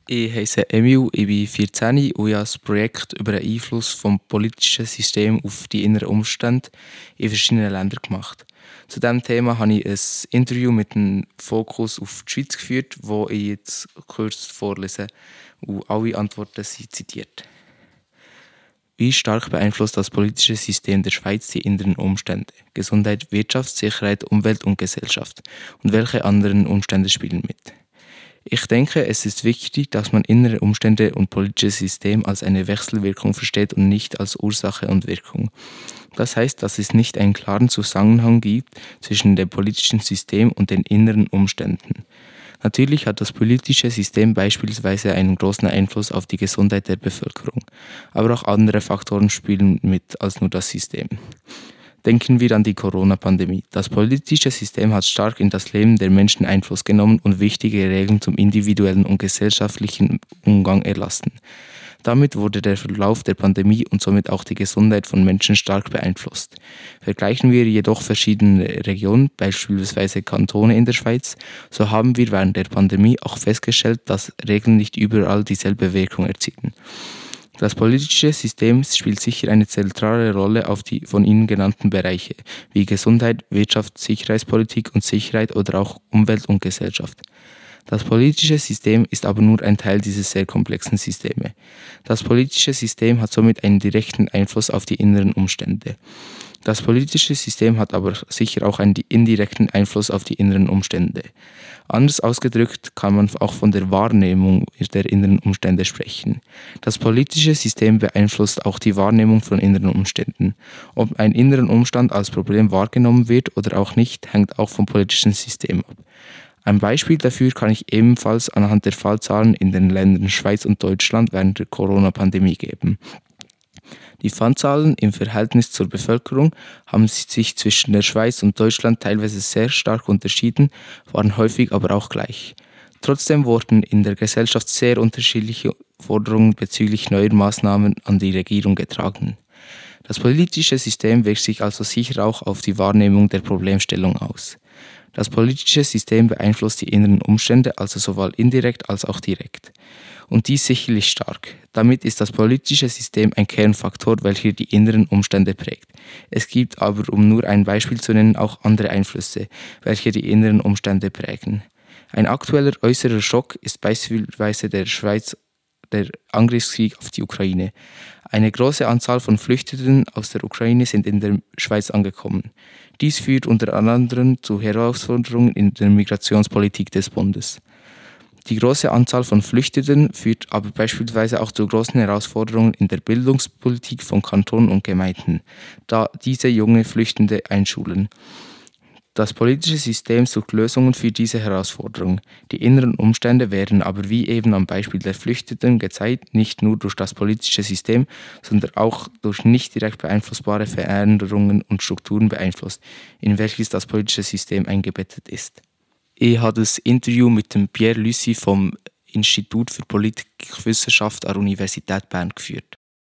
Ich heiße Emil, ich bin 14 und ich habe ein Projekt über den Einfluss des politischen Systems auf die inneren Umstände in verschiedenen Ländern gemacht. Zu diesem Thema habe ich ein Interview mit einem Fokus auf die Schweiz geführt, das ich jetzt kurz vorlese und alle Antworten sind zitiert. Wie stark beeinflusst das politische System der Schweiz die inneren Umstände? Gesundheit, Wirtschaft, Sicherheit, Umwelt und Gesellschaft. Und welche anderen Umstände spielen mit? Ich denke, es ist wichtig, dass man innere Umstände und politisches System als eine Wechselwirkung versteht und nicht als Ursache und Wirkung. Das heißt, dass es nicht einen klaren Zusammenhang gibt zwischen dem politischen System und den inneren Umständen. Natürlich hat das politische System beispielsweise einen großen Einfluss auf die Gesundheit der Bevölkerung, aber auch andere Faktoren spielen mit als nur das System. Denken wir an die Corona-Pandemie. Das politische System hat stark in das Leben der Menschen Einfluss genommen und wichtige Regeln zum individuellen und gesellschaftlichen Umgang erlassen. Damit wurde der Verlauf der Pandemie und somit auch die Gesundheit von Menschen stark beeinflusst. Vergleichen wir jedoch verschiedene Regionen, beispielsweise Kantone in der Schweiz, so haben wir während der Pandemie auch festgestellt, dass Regeln nicht überall dieselbe Wirkung erzielen. Das politische System spielt sicher eine zentrale Rolle auf die von Ihnen genannten Bereiche, wie Gesundheit, Wirtschaft, Sicherheitspolitik und Sicherheit oder auch Umwelt und Gesellschaft. Das politische System ist aber nur ein Teil dieser sehr komplexen Systeme. Das politische System hat somit einen direkten Einfluss auf die inneren Umstände. Das politische System hat aber sicher auch einen indirekten Einfluss auf die inneren Umstände. Anders ausgedrückt kann man auch von der Wahrnehmung der inneren Umstände sprechen. Das politische System beeinflusst auch die Wahrnehmung von inneren Umständen. Ob ein innerer Umstand als Problem wahrgenommen wird oder auch nicht, hängt auch vom politischen System ab. Ein Beispiel dafür kann ich ebenfalls anhand der Fallzahlen in den Ländern Schweiz und Deutschland während der Corona-Pandemie geben. Die Fallzahlen im Verhältnis zur Bevölkerung haben sich zwischen der Schweiz und Deutschland teilweise sehr stark unterschieden, waren häufig aber auch gleich. Trotzdem wurden in der Gesellschaft sehr unterschiedliche Forderungen bezüglich neuer Maßnahmen an die Regierung getragen. Das politische System wirkt sich also sicher auch auf die Wahrnehmung der Problemstellung aus. Das politische System beeinflusst die inneren Umstände also sowohl indirekt als auch direkt. Und dies sicherlich stark. Damit ist das politische System ein Kernfaktor, welcher die inneren Umstände prägt. Es gibt aber, um nur ein Beispiel zu nennen, auch andere Einflüsse, welche die inneren Umstände prägen. Ein aktueller äußerer Schock ist beispielsweise der Angriffskrieg auf die Ukraine. Eine große Anzahl von Flüchtenden aus der Ukraine sind in der Schweiz angekommen. Dies führt unter anderem zu Herausforderungen in der Migrationspolitik des Bundes. Die große Anzahl von Flüchtenden führt aber beispielsweise auch zu großen Herausforderungen in der Bildungspolitik von Kantonen und Gemeinden, da diese junge Flüchtende einschulen. Das politische System sucht Lösungen für diese Herausforderungen. Die inneren Umstände werden aber wie eben am Beispiel der Flüchtenden gezeigt, nicht nur durch das politische System, sondern auch durch nicht direkt beeinflussbare Veränderungen und Strukturen beeinflusst, in welches das politische System eingebettet ist. Ich habe das Interview mit dem Pierre Lucy vom Institut für Politikwissenschaft an der Universität Bern geführt.